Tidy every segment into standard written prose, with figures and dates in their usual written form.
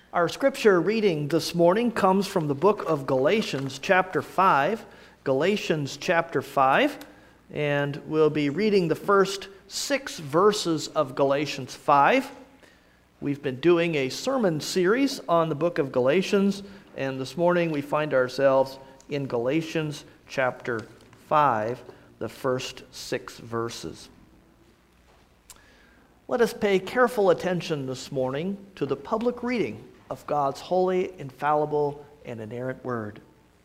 Our scripture reading this morning comes from the book of Galatians chapter 5. Galatians chapter 5. And we'll be reading the first 6 verses of Galatians 5. We've been doing a sermon series on the book of Galatians, and this morning we find ourselves in Galatians chapter 5, the first 6 verses. Let us pay careful attention this morning to the public reading of God's holy, infallible, and inerrant word.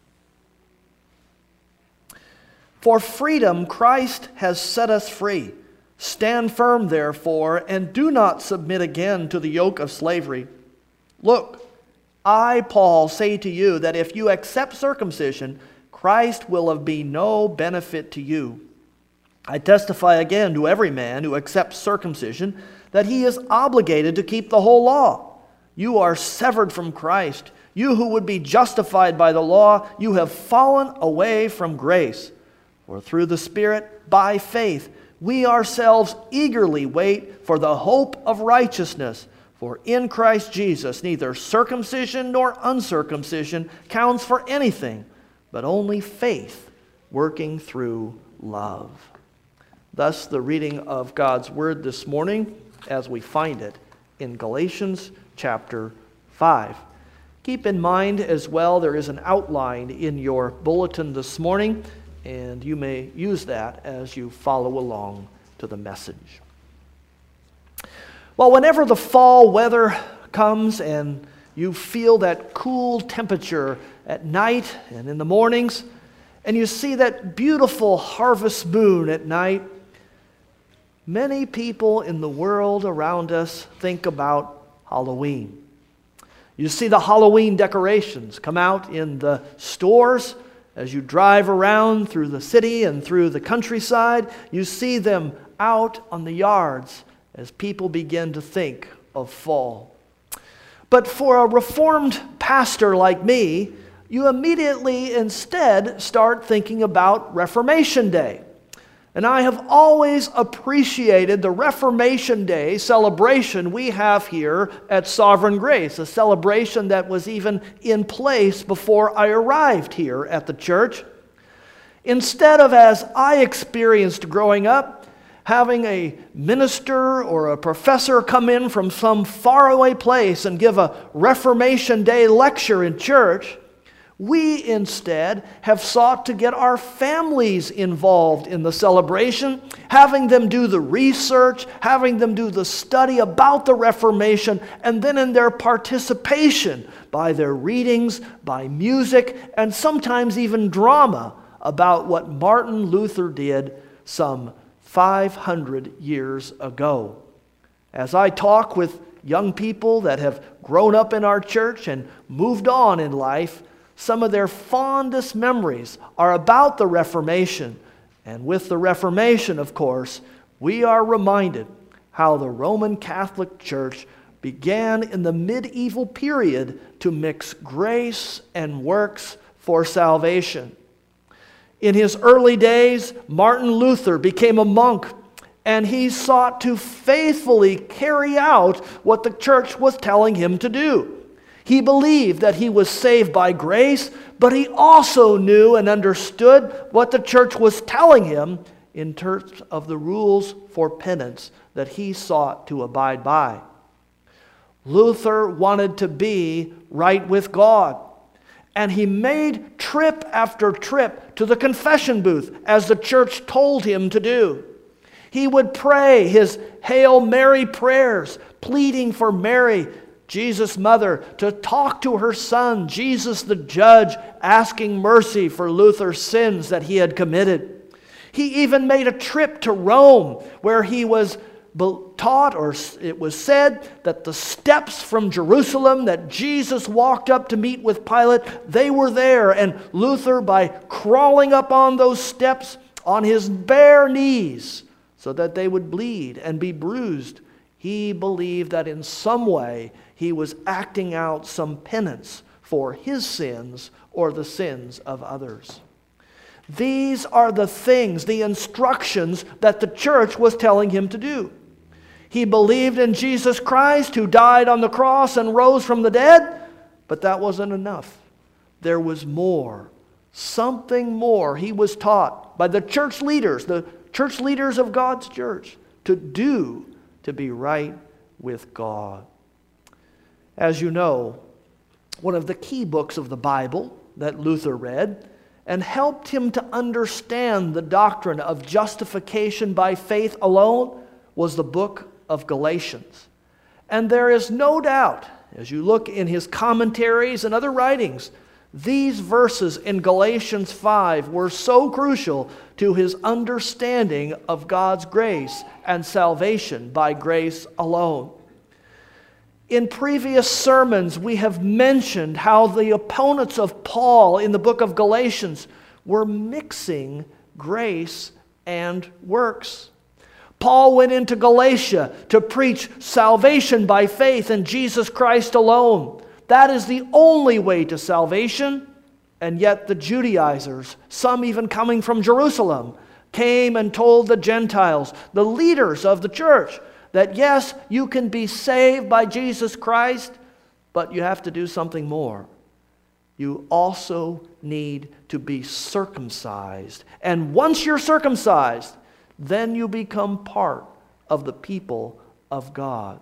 For freedom Christ has set us free. Stand firm, therefore, and do not submit again to the yoke of slavery. Look, I, Paul, say to you that if you accept circumcision, Christ will of be no benefit to you. I testify again to every man who accepts circumcision that he is obligated to keep the whole law. You are severed from Christ. You who would be justified by the law, you have fallen away from grace. For through the Spirit, by faith, we ourselves eagerly wait for the hope of righteousness. For in Christ Jesus, neither circumcision nor uncircumcision counts for anything, but only faith working through love. Thus, the reading of God's word this morning as we find it in Galatians chapter 5. Keep in mind as well, there is an outline in your bulletin this morning, and you may use that as you follow along to the message. Well, whenever the fall weather comes and you feel that cool temperature at night and in the mornings, and you see that beautiful harvest moon at night, many people in the world around us think about Halloween. You see the Halloween decorations come out in the stores as you drive around through the city and through the countryside. You see them out on the yards as people begin to think of fall. But for a Reformed pastor like me, you immediately instead start thinking about Reformation Day. And I have always appreciated the Reformation Day celebration we have here at Sovereign Grace, a celebration that was even in place before I arrived here at the church. Instead of, as I experienced growing up, having a minister or a professor come in from some faraway place and give a Reformation Day lecture in church, we instead have sought to get our families involved in the celebration, having them do the research, having them do the study about the Reformation, and then in their participation by their readings, by music, and sometimes even drama about what Martin Luther did some 500 years ago. As I talk with young people that have grown up in our church and moved on in life, some of their fondest memories are about the Reformation. And with the Reformation, of course, we are reminded how the Roman Catholic Church began in the medieval period to mix grace and works for salvation. In his early days, Martin Luther became a monk, and he sought to faithfully carry out what the church was telling him to do. He believed that he was saved by grace, but he also knew and understood what the church was telling him in terms of the rules for penance that he sought to abide by. Luther wanted to be right with God, and he made trip after trip to the confession booth as the church told him to do. He would pray his Hail Mary prayers, pleading for Mary, Jesus' mother, to talk to her son, Jesus the judge, asking mercy for Luther's sins that he had committed. He even made a trip to Rome where he was taught, or it was said, that the steps from Jerusalem that Jesus walked up to meet with Pilate, they were there. And Luther, by crawling up on those steps on his bare knees so that they would bleed and be bruised, he believed that in some way he was acting out some penance for his sins or the sins of others. These are the things, the instructions that the church was telling him to do. He believed in Jesus Christ, who died on the cross and rose from the dead, but that wasn't enough. There was more, something more he was taught by the church leaders of God's church, to do to be right with God. As you know, one of the key books of the Bible that Luther read and helped him to understand the doctrine of justification by faith alone was the book of Galatians. And there is no doubt, as you look in his commentaries and other writings, these verses in Galatians 5 were so crucial to his understanding of God's grace and salvation by grace alone. In previous sermons, we have mentioned how the opponents of Paul in the book of Galatians were mixing grace and works. Paul went into Galatia to preach salvation by faith in Jesus Christ alone. That is the only way to salvation. And yet the Judaizers, some even coming from Jerusalem, came and told the Gentiles, the leaders of the church, that yes, you can be saved by Jesus Christ, but you have to do something more. You also need to be circumcised. And once you're circumcised, then you become part of the people of God.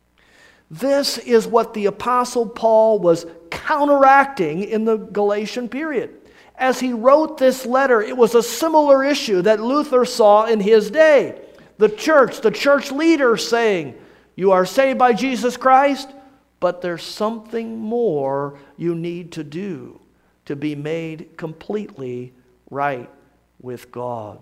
This is what the Apostle Paul was counteracting in the Galatian period. As he wrote this letter, it was a similar issue that Luther saw in his day. The church leaders saying, you are saved by Jesus Christ, but there's something more you need to do to be made completely right with God.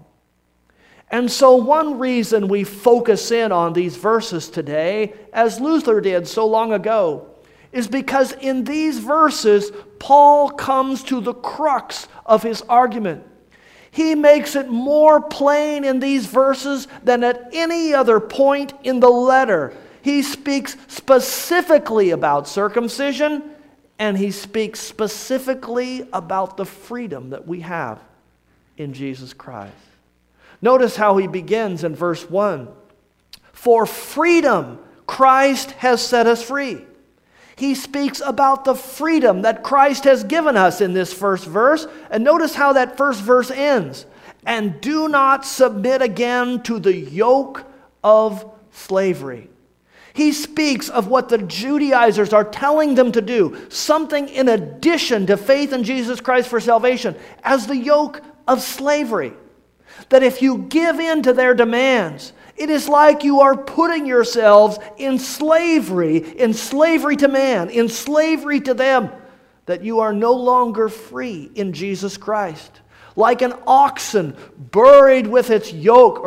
And so one reason we focus in on these verses today, as Luther did so long ago, is because in these verses, Paul comes to the crux of his argument. He makes it more plain in these verses than at any other point in the letter. He speaks specifically about circumcision, and he speaks specifically about the freedom that we have in Jesus Christ. Notice how he begins in verse 1. For freedom, Christ has set us free. He speaks about the freedom that Christ has given us in this first verse. And notice how that first verse ends. And do not submit again to the yoke of slavery. He speaks of what the Judaizers are telling them to do, something in addition to faith in Jesus Christ for salvation, as the yoke of slavery. That if you give in to their demands, it is like you are putting yourselves in slavery to man, in slavery to them, that you are no longer free in Jesus Christ. Like an oxen burdened with its yoke,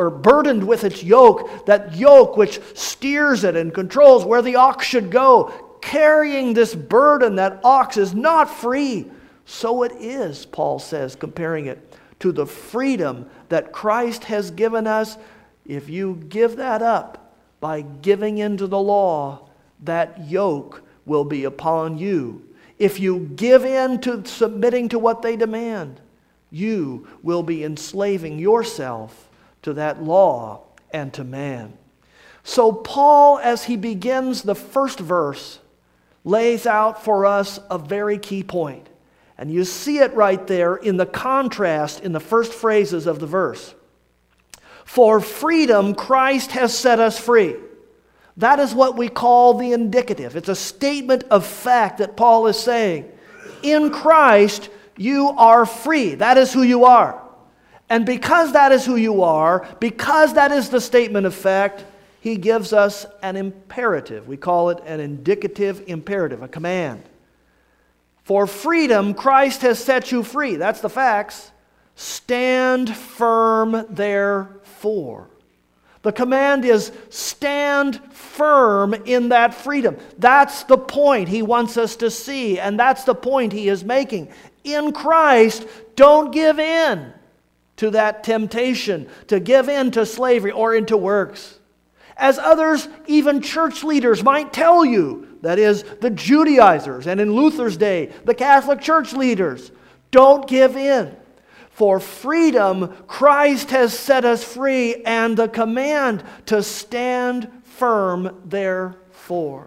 that yoke which steers it and controls where the ox should go, carrying this burden, that ox is not free. So it is, Paul says, comparing it to the freedom that Christ has given us. If you give that up by giving into the law, that yoke will be upon you. If you give in to submitting to what they demand, you will be enslaving yourself to that law and to man. So Paul, as he begins the first verse, lays out for us a very key point. And you see it right there in the contrast in the first phrases of the verse. For freedom, Christ has set us free. That is what we call the indicative. It's a statement of fact that Paul is saying. In Christ, you are free. That is who you are. And because that is who you are, because that is the statement of fact, he gives us an imperative. We call it an indicative imperative, a command. For freedom, Christ has set you free. That's the facts. Stand firm therefore. The command is stand firm in that freedom. That's the point he wants us to see, and that's the point he is making. In Christ, don't give in to that temptation to give in to slavery or into works. As others, even church leaders, might tell you, that is, the Judaizers, and in Luther's day, the Catholic Church leaders, don't give in. For freedom, Christ has set us free, and the command to stand firm therefore.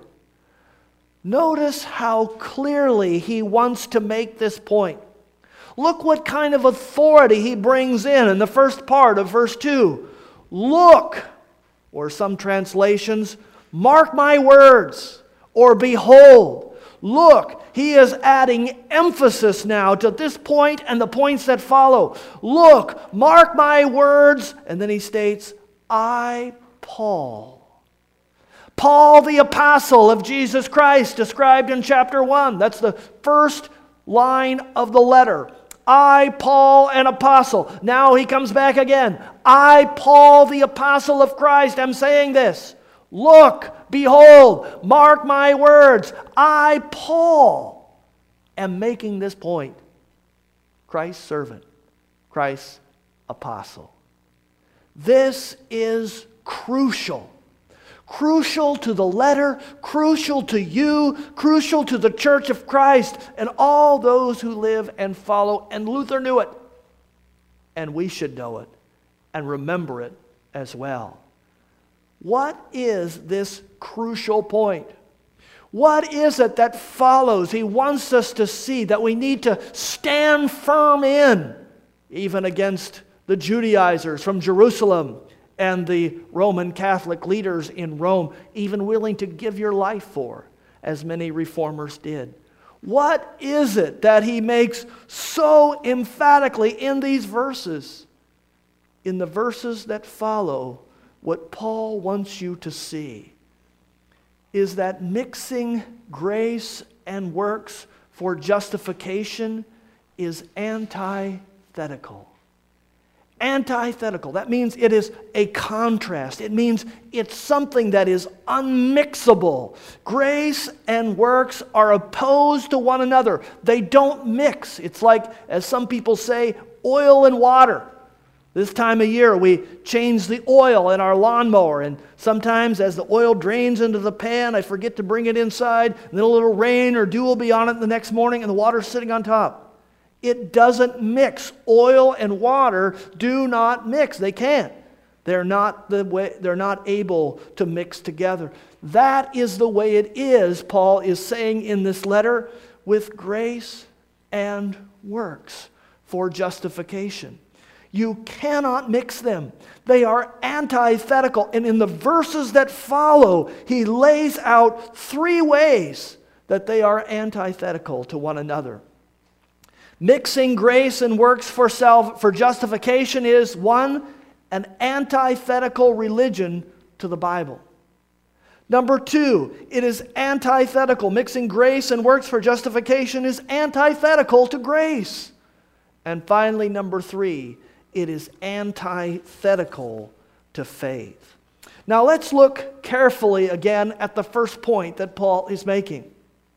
Notice how clearly he wants to make this point. Look what kind of authority he brings in the first part of verse 2. Look, or some translations, mark my words, or behold. Look, he is adding emphasis now to this point and the points that follow. Look, mark my words, and then he states, I, Paul. Paul the apostle of Jesus Christ, described in chapter 1. That's the first line of the letter. I, Paul, an apostle. Now he comes back again. I, Paul, the apostle of Christ, am saying this. Look, behold, mark my words. I, Paul, am making this point. Christ's servant, Christ's apostle. This is crucial. Crucial to the letter, crucial to you, crucial to the church of Christ and all those who live and follow. And Luther knew it. And we should know it and remember it as well. What is this crucial point? What is it that follows? He wants us to see that we need to stand firm in, even against the Judaizers from Jerusalem and the Roman Catholic leaders in Rome, even willing to give your life for, as many reformers did. What is it that he makes so emphatically in these verses? In the verses that follow, what Paul wants you to see is that mixing grace and works for justification is antithetical. Antithetical. That means it is a contrast. It means it's something that is unmixable. Grace and works are opposed to one another. They don't mix. It's like, as some people say, oil and water. This time of year, we change the oil in our lawnmower, and sometimes as the oil drains into the pan, I forget to bring it inside, and then a little rain or dew will be on it the next morning, and the water's sitting on top. It doesn't mix. Oil and water do not mix. They can't. They're not able to mix together. That is the way it is, Paul is saying in this letter, with grace and works for justification. You cannot mix them. They are antithetical. And in the verses that follow, he lays out 3 ways that they are antithetical to one another. Mixing grace and works for justification is, 1, an antithetical religion to the Bible. Number 2, it is antithetical. Mixing grace and works for justification is antithetical to grace. And finally, number 3, it is antithetical to faith. Now let's look carefully again at the first point that Paul is making.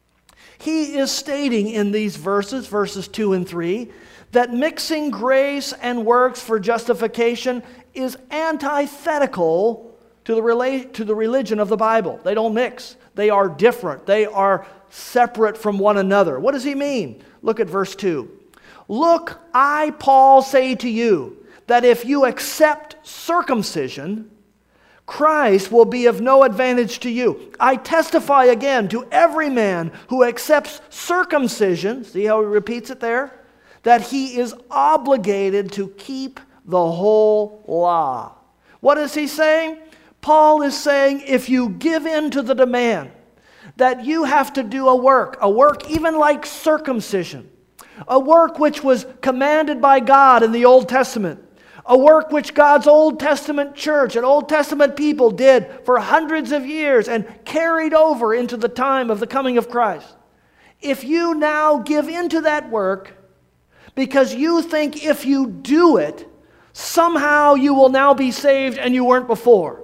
He is stating in these verses 2 and 3, that mixing grace and works for justification is antithetical to the religion of the Bible. They don't mix. They are different. They are separate from one another. What does he mean? Look at verse 2. Look, I, Paul, say to you that if you accept circumcision, Christ will be of no advantage to you. I testify again to every man who accepts circumcision, see how he repeats it there? That he is obligated to keep the whole law. What is he saying? Paul is saying if you give in to the demand that you have to do a work even like circumcision, a work which was commanded by God in the Old Testament, a work which God's Old Testament church and Old Testament people did for hundreds of years and carried over into the time of the coming of Christ. If you now give into that work because you think if you do it, somehow you will now be saved and you weren't before,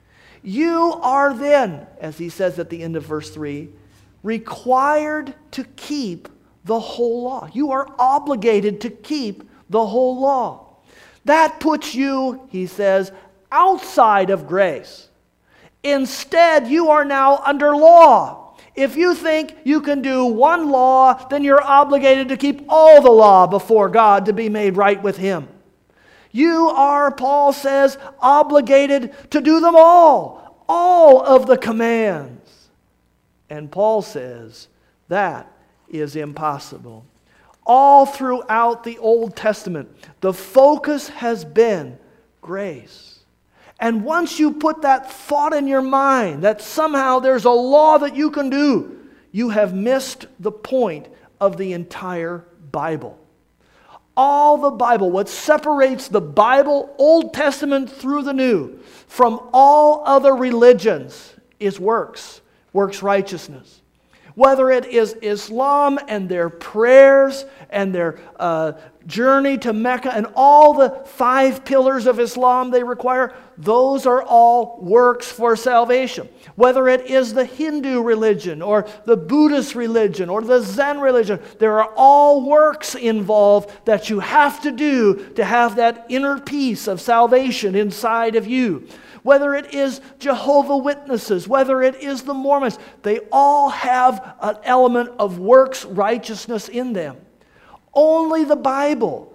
you are then, as he says at the end of verse 3, required to keep the whole law. You are obligated to keep the whole law. That puts you, he says, outside of grace. Instead, you are now under law. If you think you can do one law, then you're obligated to keep all the law before God to be made right with Him. You are, Paul says, obligated to do them all. all of the commands. And Paul says that is impossible. All throughout the Old Testament, the focus has been grace. And once you put that thought in your mind that somehow there's a law that you can do, you have missed the point of the entire Bible. All the Bible, what separates the Bible, Old Testament through the New, from all other religions is works righteousness. Whether it is Islam and their prayers and their journey to Mecca and all the 5 pillars of Islam they require, those are all works for salvation. Whether it is the Hindu religion or the Buddhist religion or the Zen religion, there are all works involved that you have to do to have that inner peace of salvation inside of you. Whether it is Jehovah's Witnesses, whether it is the Mormons, they all have an element of works righteousness in them. Only the Bible,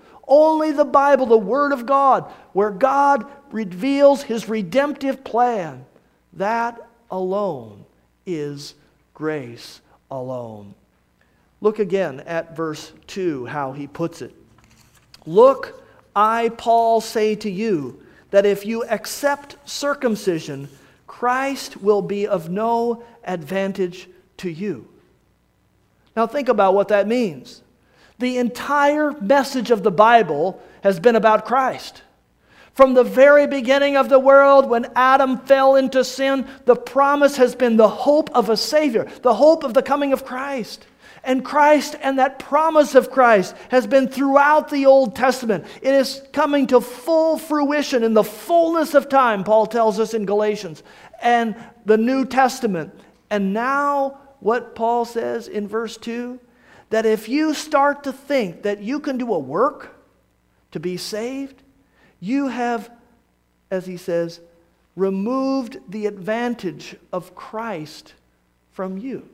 the Word of God, where God reveals His redemptive plan, that alone is grace alone. Look again at verse 2, how he puts it. Look, I, Paul, say to you, that if you accept circumcision, Christ will be of no advantage to you. Now think about what that means. The entire message of the Bible has been about Christ. From the very beginning of the world, when Adam fell into sin, the promise has been the hope of a Savior, the hope of the coming of Christ. And Christ and that promise of Christ has been throughout the Old Testament. It is coming to full fruition in the fullness of time, Paul tells us in Galatians, and the New Testament. And now what Paul says in verse 2, that if you start to think that you can do a work to be saved, you have, as he says, removed the advantage of Christ from you.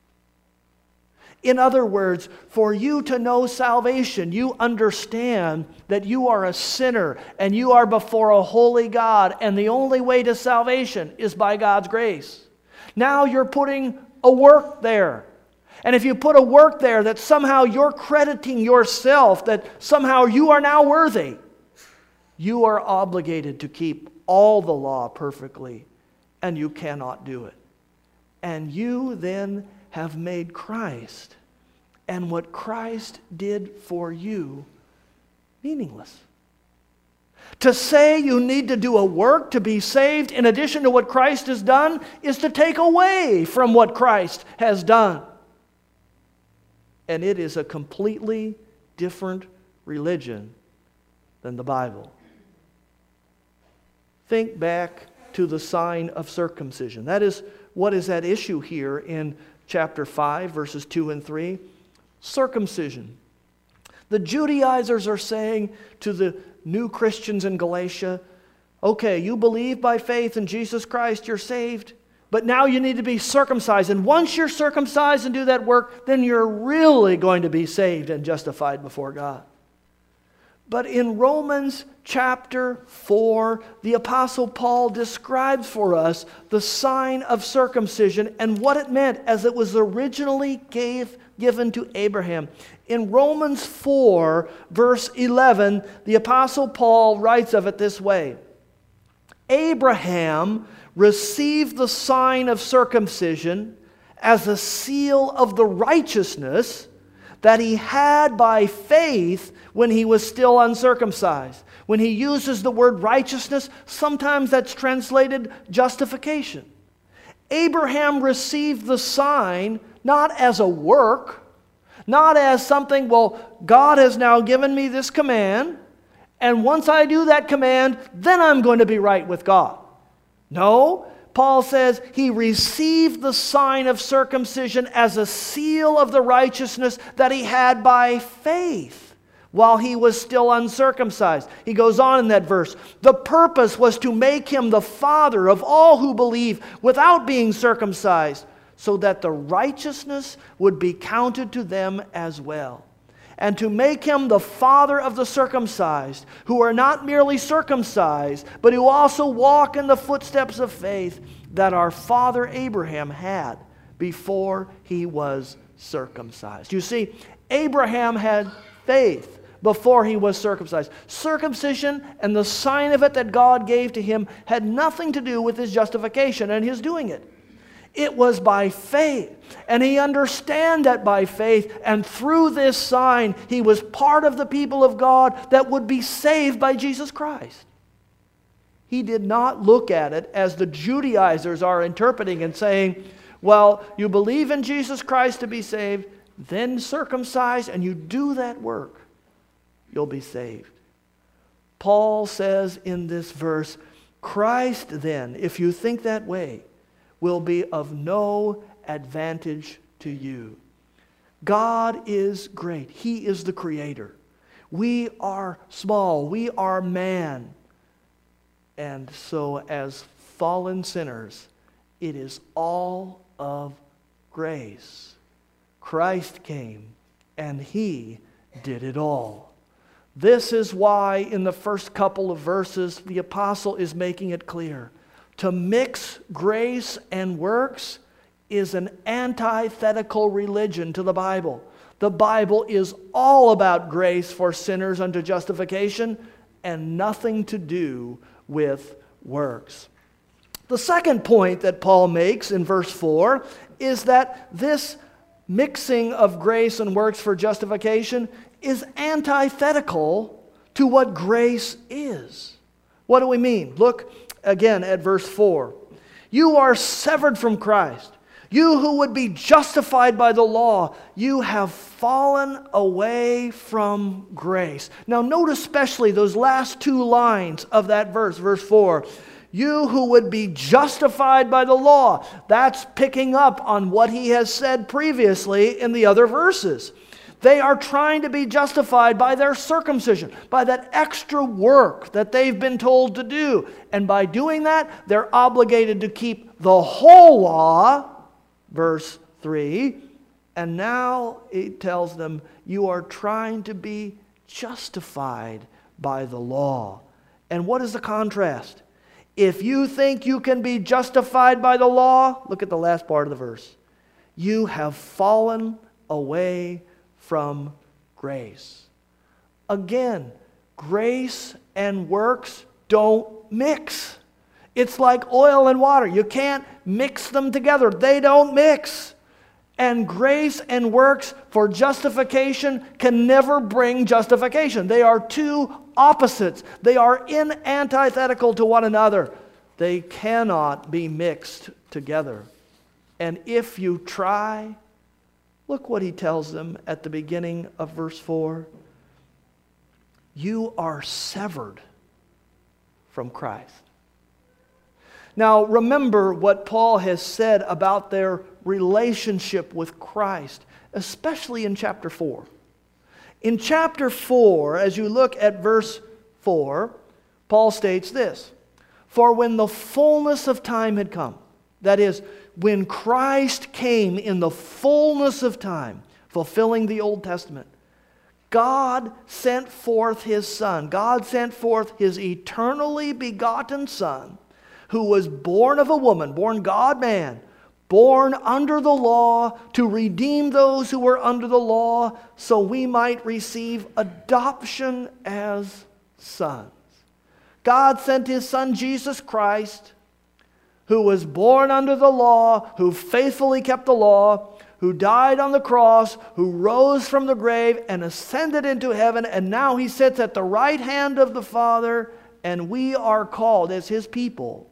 In other words, for you to know salvation, you understand that you are a sinner and you are before a holy God, and the only way to salvation is by God's grace. Now you're putting a work there. And if you put a work there that somehow you're crediting yourself, that somehow you are now worthy, you are obligated to keep all the law perfectly, and you cannot do it. And you then have made Christ and what Christ did for you meaningless. To say you need to do a work to be saved in addition to what Christ has done is to take away from what Christ has done. And it is a completely different religion than the Bible. Think back to the sign of circumcision. That is what is at issue here in chapter 5, verses 2 and 3. Circumcision. The Judaizers are saying to the new Christians in Galatia, okay, you believe by faith in Jesus Christ, you're saved, but now you need to be circumcised. And once you're circumcised and do that work, then you're really going to be saved and justified before God. But in Romans chapter 4, the Apostle Paul describes for us the sign of circumcision and what it meant as it was originally given to Abraham. In Romans 4, verse 11, the Apostle Paul writes of it this way. Abraham received the sign of circumcision as a seal of the righteousness that he had by faith when he was still uncircumcised. When he uses the word righteousness, sometimes that's translated justification. Abraham received the sign not as a work, not as something, well, God has now given me this command, and once I do that command, then I'm going to be right with God. No, Paul says he received the sign of circumcision as a seal of the righteousness that he had by faith while he was still uncircumcised. He goes on in that verse. The purpose was to make him the father of all who believe without being circumcised, so that the righteousness would be counted to them as well. And to make him the father of the circumcised, who are not merely circumcised, but who also walk in the footsteps of faith, that our father Abraham had before he was circumcised. You see, Abraham had faith before he was circumcised. Circumcision and the sign of it that God gave to him had nothing to do with his justification and his doing it. It was by faith. And he understood that by faith, and through this sign, he was part of the people of God that would be saved by Jesus Christ. He did not look at it as the Judaizers are interpreting and saying, well, you believe in Jesus Christ to be saved, then circumcise, and you do that work, you'll be saved. Paul says in this verse, Christ then, if you think that way, will be of no advantage to you. God is great. He is the Creator. We are small. We are man. And so as fallen sinners, it is all of grace. Christ came and He did it all. This is why in the first couple of verses the apostle is making it clear. To mix grace and works is an antithetical religion to the Bible. The Bible is all about grace for sinners unto justification and nothing to do with works. The second point that Paul makes in verse 4 is that this mixing of grace and works for justification is antithetical to what grace is. What do we mean? Look again at verse 4. You are severed from Christ. You who would be justified by the law, you have fallen away from grace. Now note especially those last two lines of that verse, verse 4. You who would be justified by the law. That's picking up on what he has said previously in the other verses. They are trying to be justified by their circumcision, by that extra work that they've been told to do. And by doing that, they're obligated to keep the whole law, verse 3. And now it tells them, you are trying to be justified by the law. And what is the contrast? If you think you can be justified by the law, look at the last part of the verse. You have fallen away from grace. Again, grace and works don't mix. It's like oil and water. You can't mix them together. They don't mix. And grace and works for justification can never bring justification. They are two opposites. They are antithetical to one another. They cannot be mixed together. And if you try, look what he tells them at the beginning of verse 4. You are severed from Christ. Now remember what Paul has said about their relationship with Christ, especially in chapter 4. In chapter 4, as you look at verse 4, Paul states this. For when the fullness of time had come, that is, when Christ came in the fullness of time, fulfilling the Old Testament, God sent forth His Son. God sent forth His eternally begotten Son, who was born of a woman, born God-man, born under the law to redeem those who were under the law, so we might receive adoption as sons. God sent His Son Jesus Christ, who was born under the law, who faithfully kept the law, who died on the cross, who rose from the grave and ascended into heaven, and now He sits at the right hand of the Father, and we are called as His people,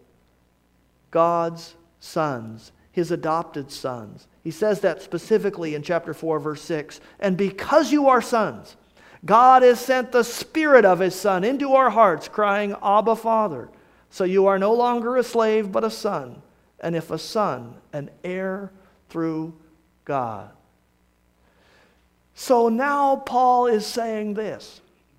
God's sons, His adopted sons. He says that specifically in chapter 4, verse 6. And because you are sons, God has sent the Spirit of His Son into our hearts, crying, Abba, Father. So you are no longer a slave, but a son. And if a son, an heir through God. So now Paul is saying this.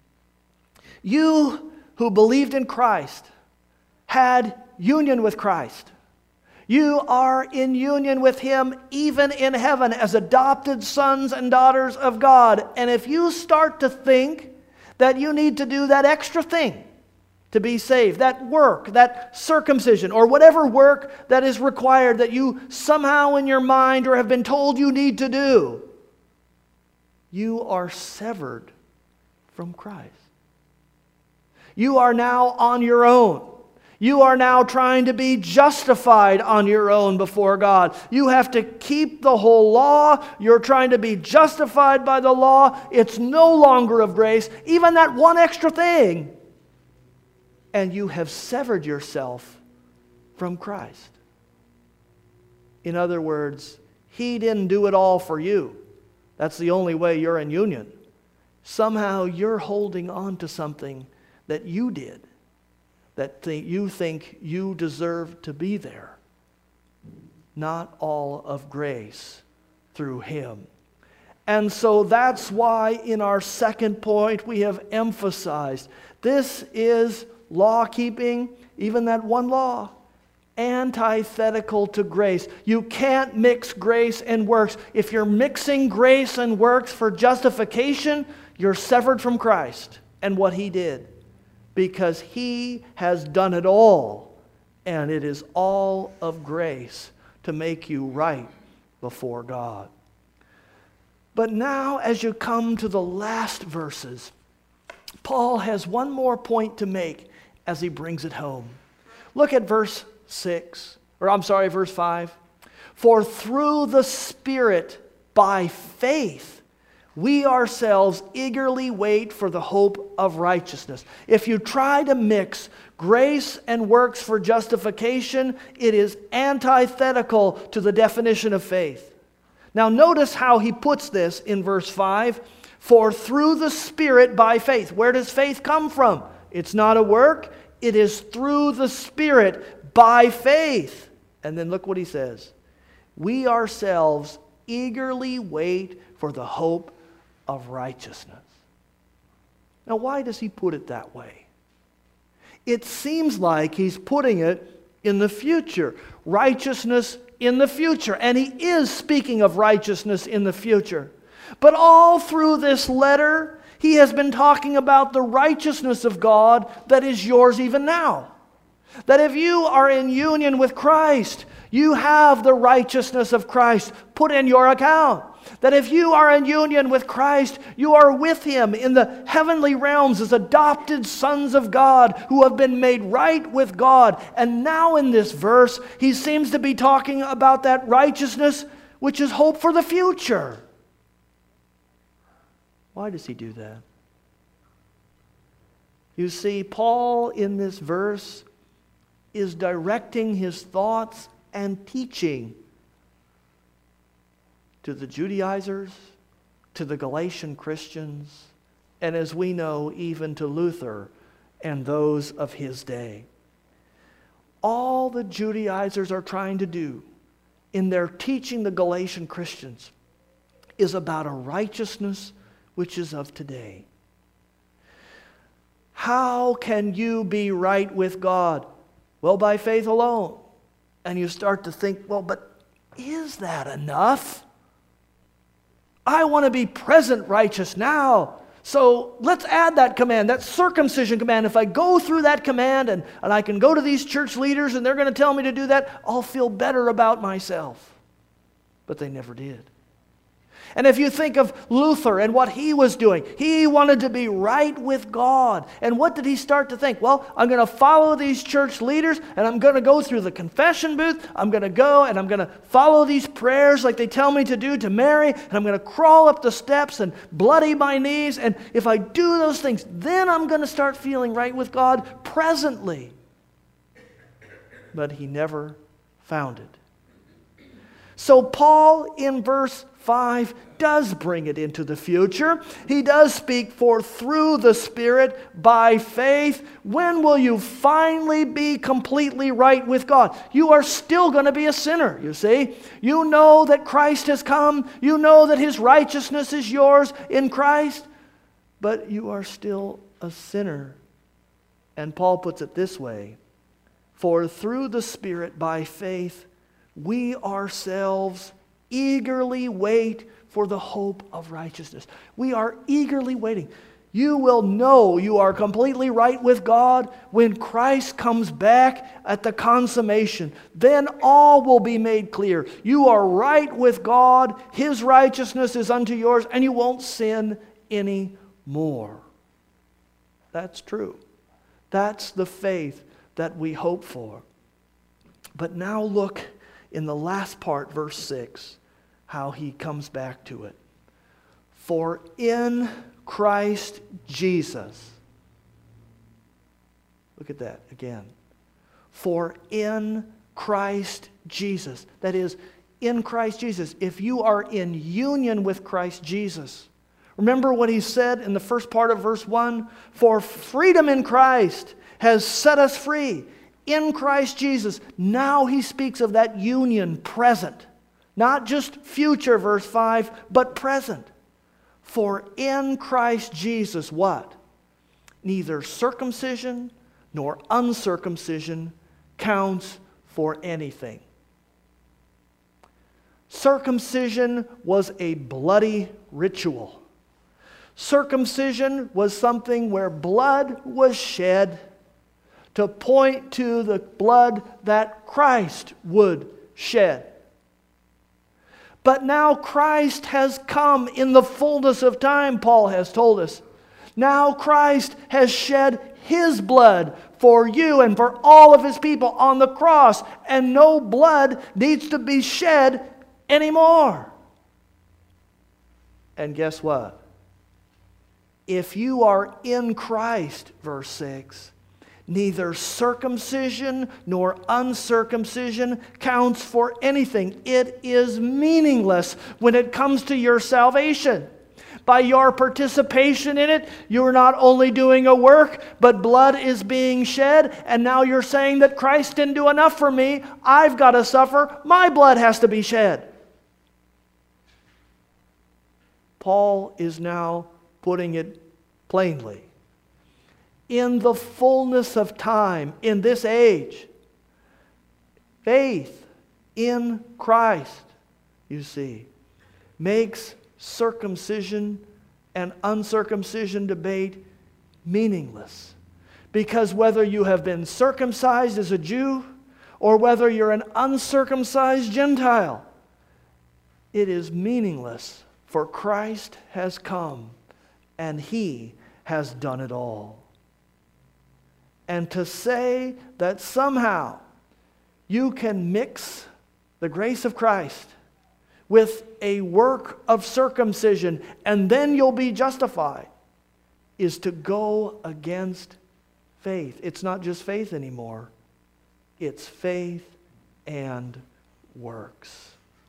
You who believed in Christ had union with Christ. You are in union with Him even in heaven as adopted sons and daughters of God. And if you start to think that you need to do that extra thing to be saved, that work, that circumcision, or whatever work that is required that you somehow in your mind or have been told you need to do, you are severed from Christ. You are now on your own. You are now trying to be justified on your own before God. You have to keep the whole law. You're trying to be justified by the law. It's no longer of grace, even that one extra thing. And you have severed yourself from Christ. In other words, He didn't do it all for you. That's the only way you're in union. Somehow you're holding on to something that you did, that you think you deserve to be there. Not all of grace through Him. And so that's why in our second point we have emphasized this is law keeping, even that one law, antithetical to grace. You can't mix grace and works. If you're mixing grace and works for justification, you're severed from Christ and what He did. Because He has done it all, and it is all of grace to make you right before God. But now, as you come to the last verses, Paul has one more point to make as he brings it home. Look at verse 5. For through the Spirit, by faith, we ourselves eagerly wait for the hope of righteousness. If you try to mix grace and works for justification, it is antithetical to the definition of faith. Now notice how he puts this in verse 5. For through the Spirit by faith. Where does faith come from? It's not a work. It is through the Spirit by faith. And then look what he says. We ourselves eagerly wait for the hope of righteousness. Now, why does he put it that way? It seems like he's putting it in the future. Righteousness in the future. And he is speaking of righteousness in the future. But all through this letter, he has been talking about the righteousness of God that is yours even now. That if you are in union with Christ, you have the righteousness of Christ put in your account. That if you are in union with Christ, you are with Him in the heavenly realms as adopted sons of God who have been made right with God. And now in this verse, he seems to be talking about that righteousness which is hope for the future. Why does he do that? You see, Paul in this verse is directing his thoughts and teaching to the Judaizers, to the Galatian Christians, and as we know, even to Luther and those of his day. All the Judaizers are trying to do in their teaching the Galatian Christians is about a righteousness which is of today. How can you be right with God? Well, by faith alone. And you start to think, well, but is that enough? I want to be present righteous now. So let's add that command, that circumcision command. If I go through that command and I can go to these church leaders and they're going to tell me to do that, I'll feel better about myself. But they never did. And if you think of Luther and what he was doing, he wanted to be right with God. And what did he start to think? Well, I'm going to follow these church leaders and I'm going to go through the confession booth. I'm going to go and I'm going to follow these prayers like they tell me to do to Mary. And I'm going to crawl up the steps and bloody my knees. And if I do those things, then I'm going to start feeling right with God presently. But he never found it. So Paul in verse 5 does bring it into the future. He does speak for through the Spirit by faith. When will you finally be completely right with God? You are still going to be a sinner, you see. You know that Christ has come. You know that His righteousness is yours in Christ. But you are still a sinner. And Paul puts it this way. For through the Spirit by faith, we ourselves eagerly wait for the hope of righteousness. We are eagerly waiting. You will know you are completely right with God when Christ comes back at the consummation. Then all will be made clear. You are right with God. His righteousness is unto yours, and you won't sin anymore. That's true. That's the faith that we hope for. But now look in the last part, verse 6, how he comes back to it. For in Christ Jesus. Look at that again. For in Christ Jesus. That is, in Christ Jesus. If you are in union with Christ Jesus. Remember what he said in the first part of verse 1? For freedom in Christ has set us free. In Christ Jesus. Now he speaks of that union present. Not just future, verse 5, but present. For in Christ Jesus, what? Neither circumcision nor uncircumcision counts for anything. Circumcision was a bloody ritual. Circumcision was something where blood was shed to point to the blood that Christ would shed. But now Christ has come in the fullness of time, Paul has told us. Now Christ has shed His blood for you and for all of His people on the cross. And no blood needs to be shed anymore. And guess what? If you are in Christ, verse 6, neither circumcision nor uncircumcision counts for anything. It is meaningless when it comes to your salvation. By your participation in it, you're not only doing a work, but blood is being shed. And now you're saying that Christ didn't do enough for me. I've got to suffer. My blood has to be shed. Paul is now putting it plainly. In the fullness of time, in this age, faith in Christ, you see, makes circumcision and uncircumcision debate meaningless. Because whether you have been circumcised as a Jew or whether you're an uncircumcised Gentile, it is meaningless, for Christ has come and He has done it all. And to say that somehow you can mix the grace of Christ with a work of circumcision and then you'll be justified is to go against faith. It's not just faith anymore. It's faith and works.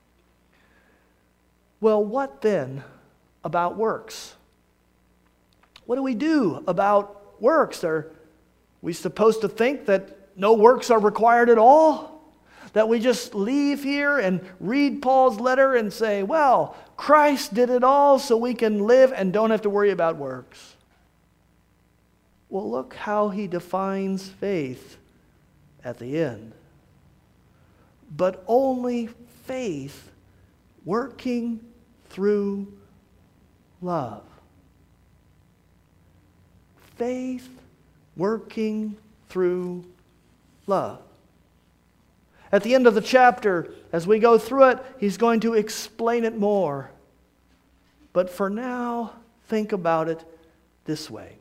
Well, what then about works? What do we do about works? Are we supposed to think that no works are required at all? That we just leave here and read Paul's letter and say, well, Christ did it all so we can live and don't have to worry about works. Well, look how he defines faith at the end. But only faith working through love. Faith working through love. At the end of the chapter, as we go through it, he's going to explain it more. But for now, think about it this way.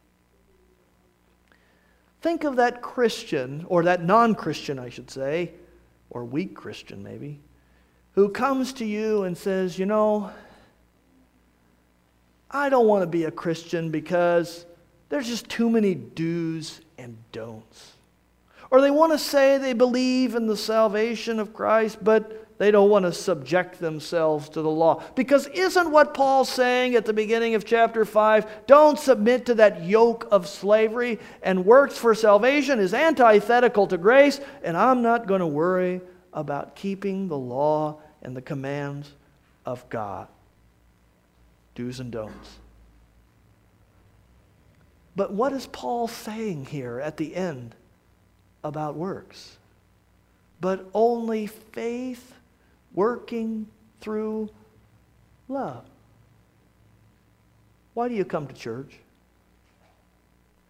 Think of that Christian, or that non-Christian, I should say, or weak Christian maybe, who comes to you and says, you know, I don't want to be a Christian because there's just too many do's and don'ts. Or they want to say they believe in the salvation of Christ, but they don't want to subject themselves to the law. Because isn't what Paul's saying at the beginning of chapter 5, don't submit to that yoke of slavery, and works for salvation is antithetical to grace, and I'm not going to worry about keeping the law and the commands of God. Do's and don'ts. But what is Paul saying here at the end about works? But only faith working through love. Why do you come to church?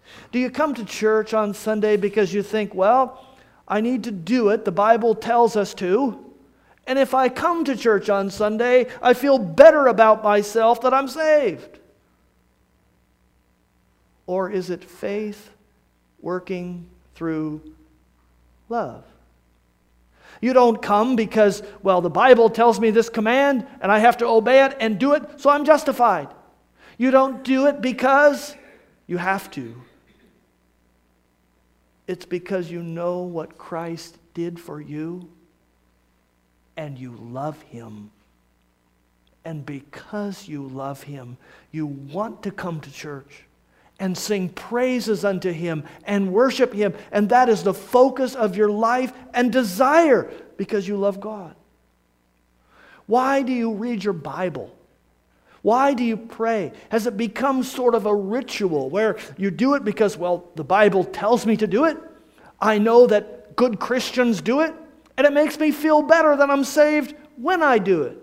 Do you come to church on Sunday because you think, well, I need to do it, the Bible tells us to, and if I come to church on Sunday, I feel better about myself that I'm saved? Or is it faith working through love? You don't come because, well, the Bible tells me this command and I have to obey it and do it, so I'm justified. You don't do it because you have to. It's because you know what Christ did for you and you love Him. And because you love Him, you want to come to church and sing praises unto Him and worship Him. And that is the focus of your life and desire because you love God. Why do you read your Bible? Why do you pray? Has it become sort of a ritual where you do it because, well, the Bible tells me to do it? I know that good Christians do it, and it makes me feel better that I'm saved when I do it.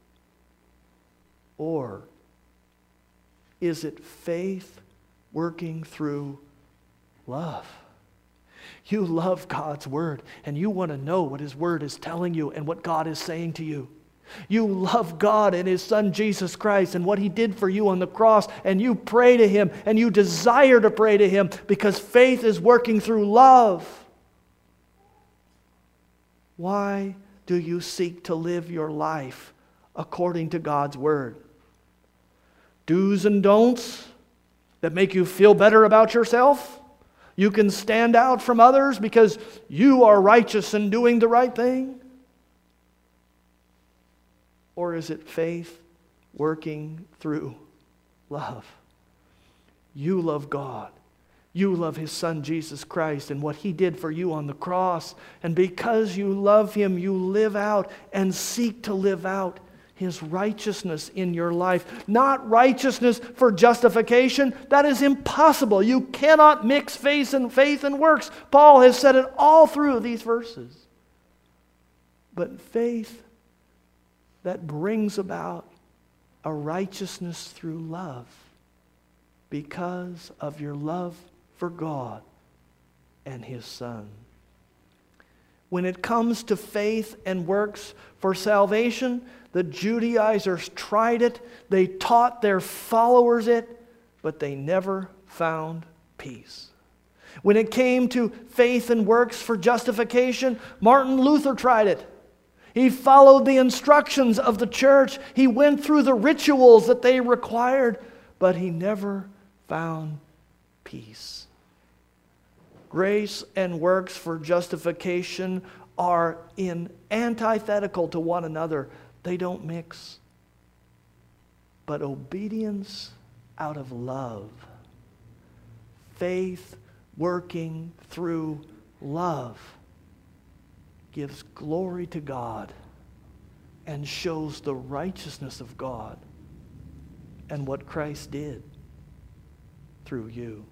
Or is it faith working through love? You love God's Word, and you want to know what His Word is telling you and what God is saying to you. You love God and His Son Jesus Christ and what He did for you on the cross, and you pray to Him, and you desire to pray to Him because faith is working through love. Why do you seek to live your life according to God's Word? Do's and don'ts that make you feel better about yourself? You can stand out from others because you are righteous and doing the right thing? Or is it faith working through love? You love God. You love His Son, Jesus Christ, and what He did for you on the cross. And because you love Him, you live out and seek to live out His righteousness in your life. Not righteousness for justification. That is impossible. You cannot mix faith and works. Paul has said it all through these verses. But faith that brings about a righteousness through love because of your love for God and His Son. When it comes to faith and works for salvation, the Judaizers tried it, they taught their followers it, but they never found peace. When it came to faith and works for justification, Martin Luther tried it. He followed the instructions of the church. He went through the rituals that they required, but he never found peace. Grace and works for justification are antithetical to one another. They don't mix. But obedience out of love, faith working through love, gives glory to God and shows the righteousness of God and what Christ did through you.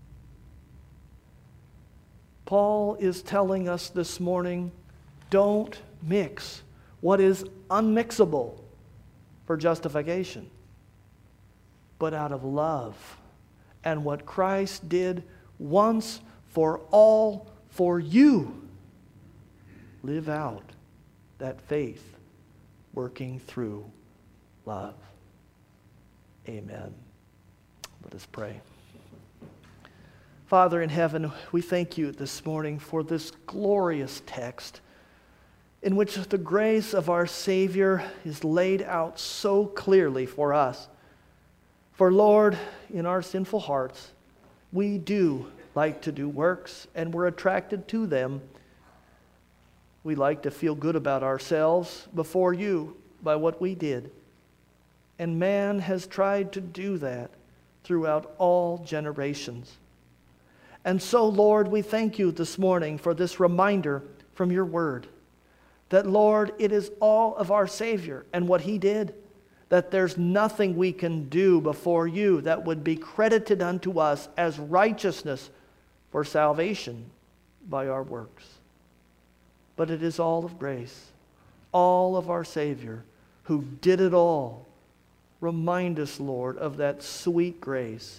Paul is telling us this morning, don't mix what is unmixable for justification, but out of love and what Christ did once for all for you. Live out that faith working through love. Amen. Let us pray. Father in heaven, we thank you this morning for this glorious text in which the grace of our Savior is laid out so clearly for us. For Lord, in our sinful hearts, we do like to do works and we're attracted to them. We like to feel good about ourselves before you by what we did. And man has tried to do that throughout all generations. And so, Lord, we thank you this morning for this reminder from your word that, Lord, it is all of our Savior and what He did, that there's nothing we can do before you that would be credited unto us as righteousness for salvation by our works. But it is all of grace, all of our Savior who did it all. Remind us, Lord, of that sweet grace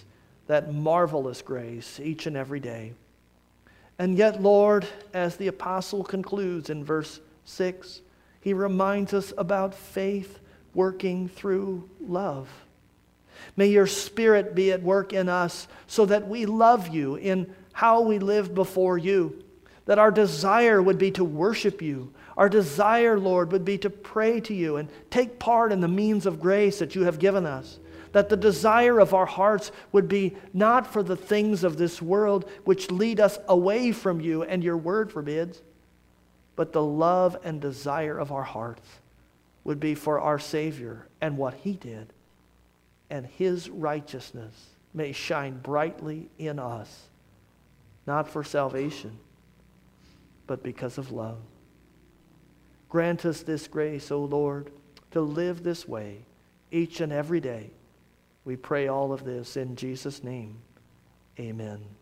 that marvelous grace each and every day. And yet, Lord, as the apostle concludes in verse 6, he reminds us about faith working through love. May your Spirit be at work in us so that we love you in how we live before you, that our desire would be to worship you. Our desire, Lord, would be to pray to you and take part in the means of grace that you have given us. That the desire of our hearts would be not for the things of this world which lead us away from you and your word forbids, but the love and desire of our hearts would be for our Savior and what He did. And His righteousness may shine brightly in us, not for salvation, but because of love. Grant us this grace, O Lord, to live this way each and every day. We pray all of this in Jesus' name. Amen.